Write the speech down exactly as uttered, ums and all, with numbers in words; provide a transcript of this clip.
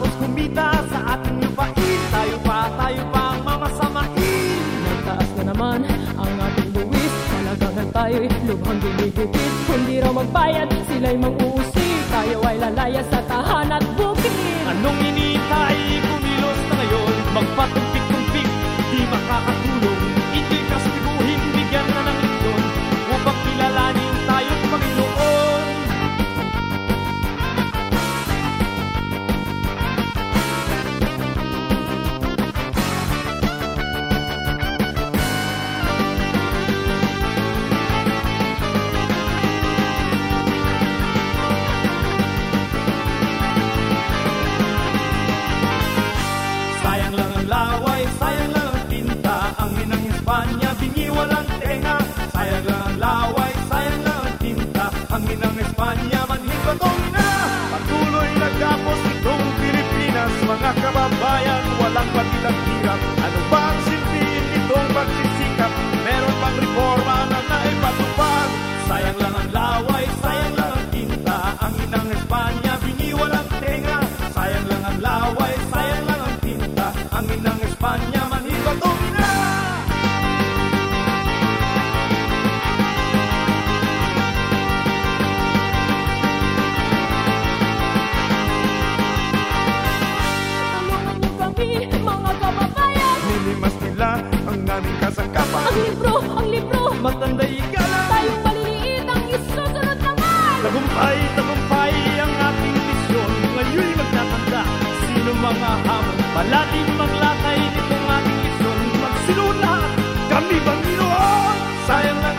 Tapos kumita sa ating lupain, tayo pa, tayo pa ang mamasamain. Nagtaas na naman ang ating buwis, talagang tayo'y lubhang ginigipit. Kundi raw magbayad, sila'y mang-uusi, tayo ay lalaya sa tahan at bukid. Anong iniintay? Kumilos na ngayon, magpatumpik-tumpik, di makakatulong. Hindi kastiguhin, bigyan na ng leksyon, upang kilalanin tayo't Panginoon. Sayang lang ang laway, sayang lang ang tinta, ang inang Espanya bingi walang tenga. Sayang lang ang laway, sayang lang ang tinta, ang inang Espanya manhid batong ina. Patuloy nagkapos itong Pilipinas, mga kababayan, walang batid ang hirap. Ano ba ang silbihin nitong pagsisikap? Meron pang reforma na naipatupad. Sayang lang ang laway, sayang lang ang tinta, ang inang Espanya bingi walang tenga. Sayang lang ang laway, sayang lang ang tinta, ang inang Espanya manhid batong ina. Tulungan niyo kami, mga kababayan. Nilimas nila ang aming kasangkapan. Ang libro, ang libro, Matanday ka lang. tayong maliliit ang isusunod naman. Tagumpay, tagumpay ang ating misyon. Ngayon'y magtatanda, sino mga hamon. Palating maglatay nitong ating misyon. Magsilula, kami Panginoon. Sayang na